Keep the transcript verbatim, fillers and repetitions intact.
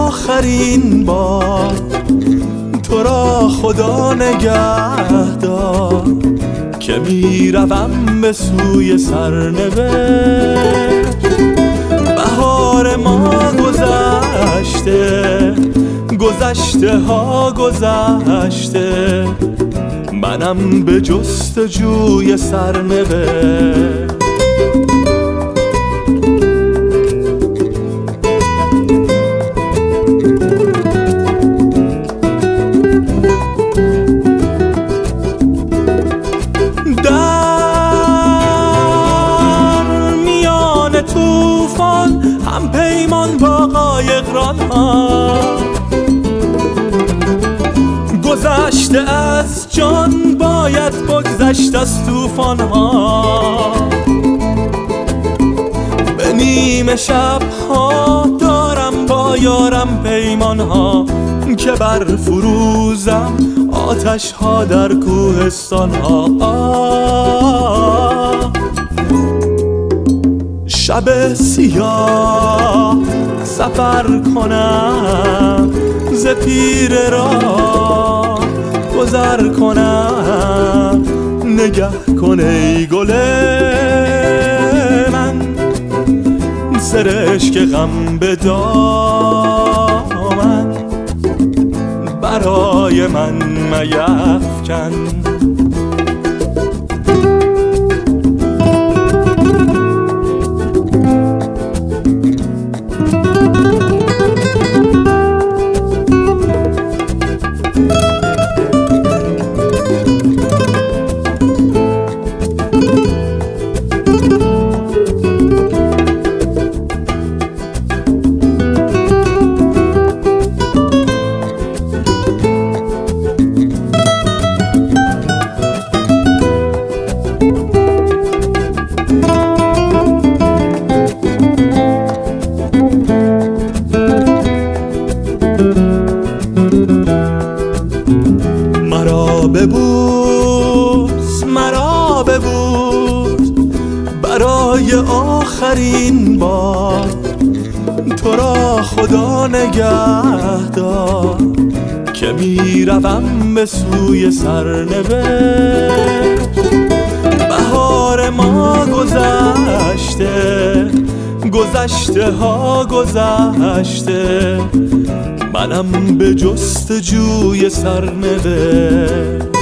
آخرین بار تو را خدا نگه دار که می روم به سوی سرنوشت. بهار ما گذشته، گذشته ها گذشته، منم به جستجوی سرنوشت. طوفان هم پیمان با قایق رانها، گذشته از جان باید بگذشت از طوفان ها. به نیمه شب ها دارم با یارم پیمان ها که بر فروزم آتش ها در کوهستان ها. شب سیاه سفر کنم، ز پیر راه گذر کنم، نگه کن ای گل من، سرشک غم به دامن برای من میفکن. مرا ببوس مرا ببوس برای آخرین بار تو را خدا نگه دار که می روم به سوی سرنوشت. بهار ما گذشته، گذشته ها گذشته، منم به جستجوی سرنوشت.